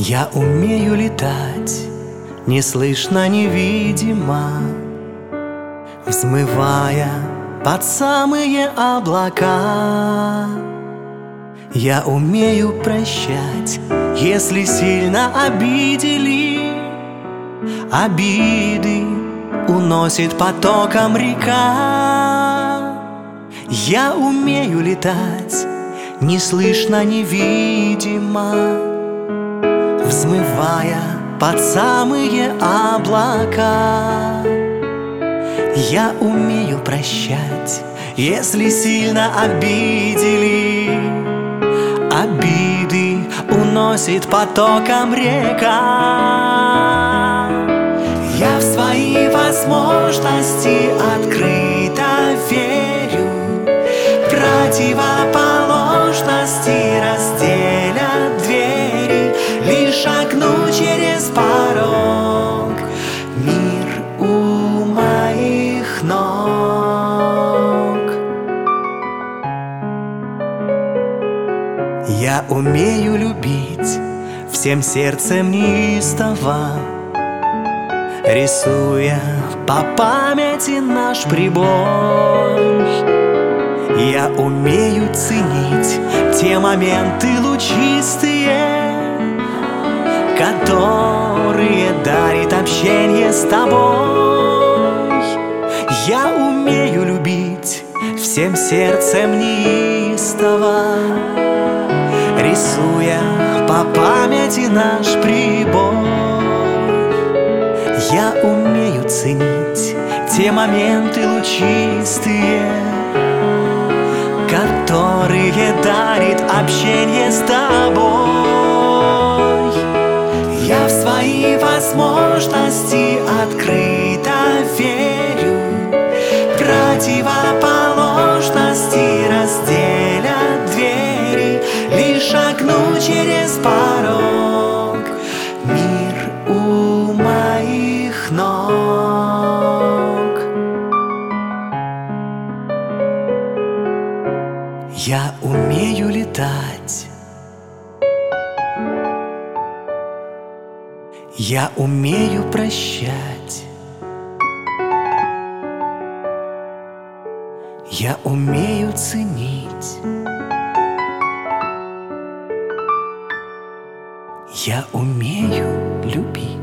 Я умею летать, неслышно, невидимо, взмывая под самые облака. Я умею прощать, если сильно обидели. Обиды уносит потоком река. Я умею летать, неслышно, невидимо, взмывая под самые облака. Я умею прощать, если сильно обидели. Обиды уносит потоком река. Я в свои возможности открыто верю. Противоположности разделят двери. Лишь шагну через порог, мир у моих ног. Я умею любить всем сердцем неистово, рисуя по памяти наш прибой. Я умею ценить те моменты лучистые, которые дарит общение с тобой. Я умею любить всем сердцем неистово, рисуя по памяти наш прибой. Я умею ценить те моменты лучистые, которые дарит общение с тобой. Я в свои возможности открыто верю. Противоположности разделят двери. Лишь шагну через порог, мир у моих ног. Я умею летать. Я умею прощать. Я умею ценить. Я умею любить.